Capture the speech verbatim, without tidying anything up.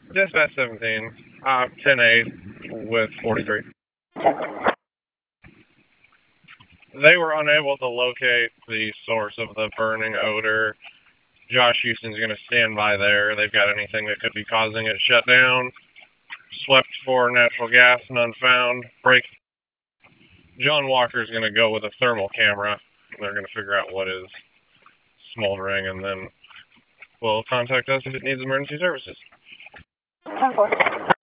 Dispatch seventeen, uh, ten eight with forty-three. They were unable to locate the source of the burning odor. Josh Houston's going to stand by there. They've got anything that could be causing it shut down. Swept for natural gas, none found. Break. John Walker's going to go with a thermal camera. They're going to figure out what is smoldering, and then will contact us if it needs emergency services. ten four.